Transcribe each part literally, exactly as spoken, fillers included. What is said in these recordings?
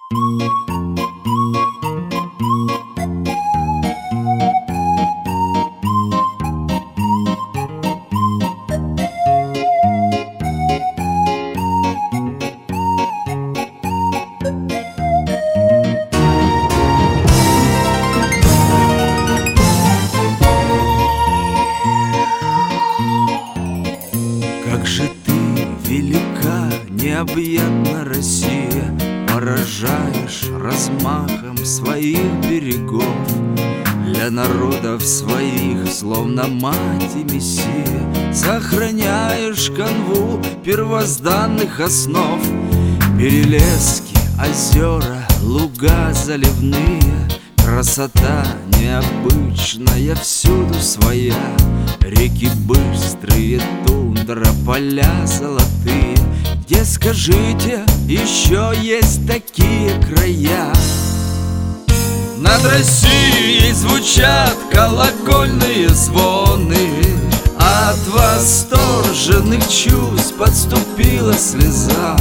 Как же ты велика, необъятна, Россия, поражаешь размахом своих берегов. Для народов своих, словно мать и мессия, сохраняешь канву первозданных основ. Перелески, озера, луга заливные, красота необычная всюду своя. Реки быстрые, тундра, поля золотые, где, скажите, еще есть такие края? Над Россией звучат колокольные звоны, от восторженных чувств подступила слеза.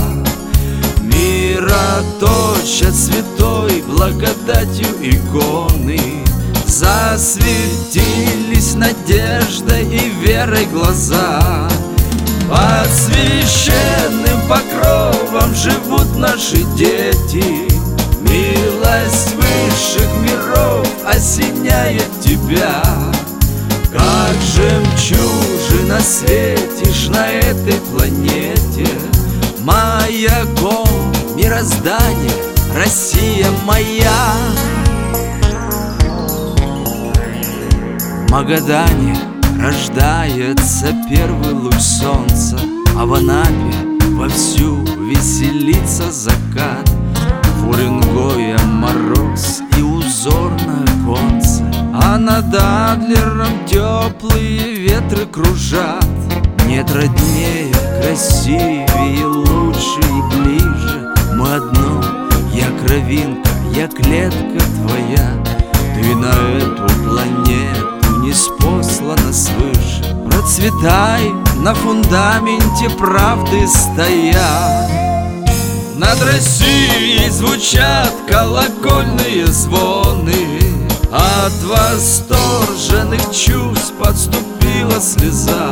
Мироточат святой благодатью иконы, засветились надеждой и верой глаза. Под священным покровом живут наши дети, милость высших миров осеняет тебя. Как жемчужина светишь на этой планете, маяком мироздания, Россия моя. В Магадане рождается первый луч солнца, а в Анапе вовсю веселится закат. В Уренгое мороз и узор на оконце, а над Адлером теплые ветры кружат. Нет роднее, красивее, лучше и ближе. Мы одно, я кровинка, я клетка твоя. Ты на эту планету ниспослана свыше. Процветай на фундаменте правды стоя. Над Россией звучат колокольные звоны, от восторженных чувств подступила слеза.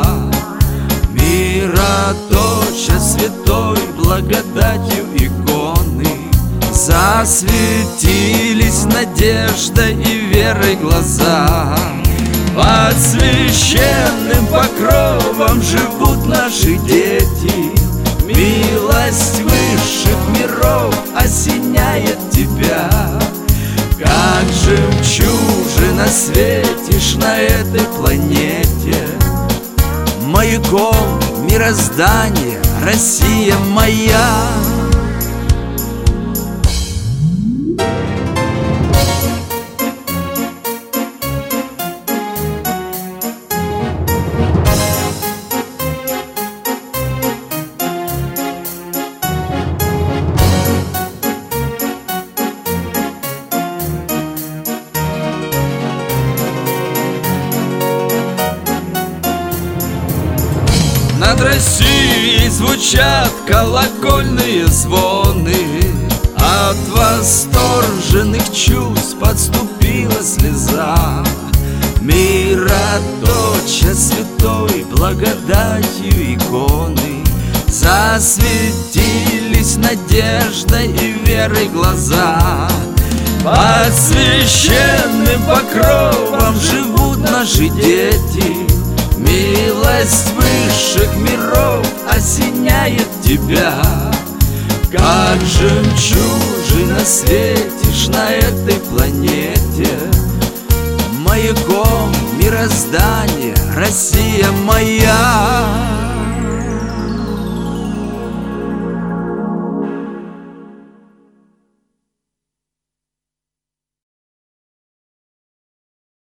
Мироточат святой благодатью иконы, засветились надеждой и верой глаза. Под священным покровом живут наши дети, милость высших миров осеняет тебя. Как жемчужина светишь на этой планете, маяком мироздания, Россия моя. Над Россией звучат колокольные звоны, от восторженных чувств подступила слеза. Мироточат святой благодатью иконы, засветились надеждой и верой глаза. Под священным покровом живут наши дети, милость высших миров осеняет тебя. Как жемчужина светишь на этой планете, маяком мироздания, Россия моя.